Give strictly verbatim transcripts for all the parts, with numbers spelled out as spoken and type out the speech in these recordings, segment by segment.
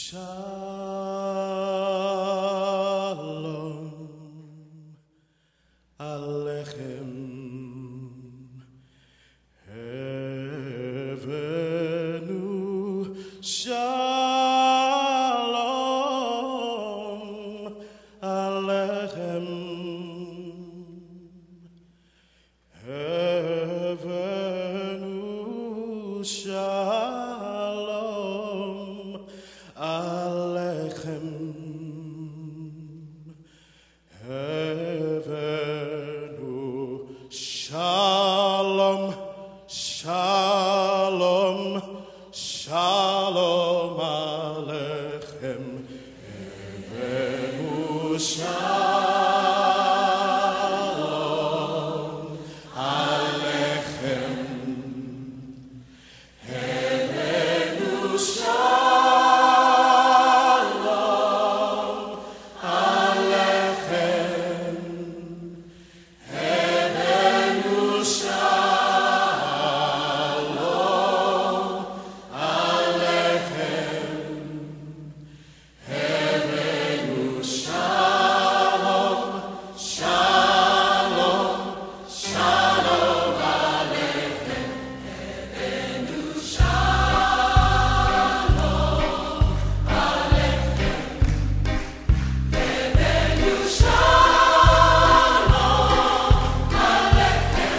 Shalom Aleichem. Hevenu Shalom Aleichem. Hevenu Shalom Aleichem. Hevenu Shalom, Shalom, Shalom Aleichem. Hevenu Shalom Aleichem. Hevenu Shalom Aleichem. Hevenu Shalom Aleichem. Hevenu Shalom, Shalom, Shalom Aleichem. Hevenu Shalom Aleichem. Hevenu Shalom Aleichem.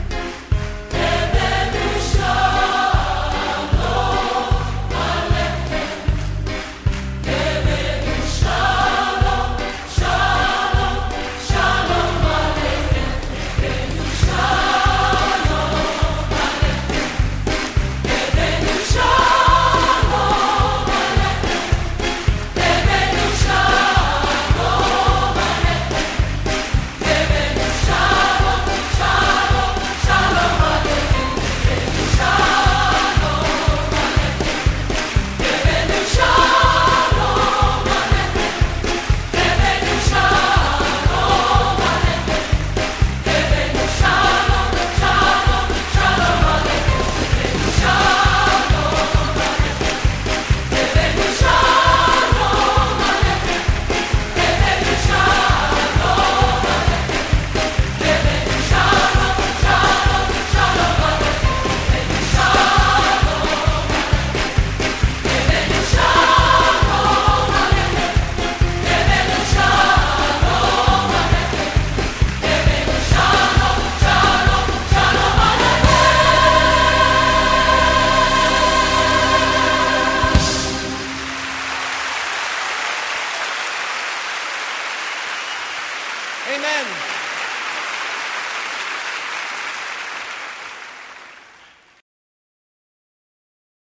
Hevenu Shalom Aleichem. Hevenu Shalom, Shalom, Shalom Aleichem. Hevenu Shalom Aleichem. Hevenu Shalom Aleichem. Hevenu Shalom Aleichem. Hevenu Shalom, Shalom, Shalom Aleichem. Hevenu Shalom Aleichem. Hevenu Shalom Aleichem. Hevenu Shalom Aleichem. Hevenu Shalom, Shalom, Shalom Aleichem. Hevenu Shalom Aleichem. Hevenu Shalom Aleichem. Hevenu Shalom Aleichem. Hevenu Shalom, Shalom, Shalom Aleichem. Hevenu Shalom Aleichem. Hevenu Shalom Aleichem. Hevenu Shalom Aleichem. Hevenu Shalom, Shalom, Shalom Aleichem. Amen.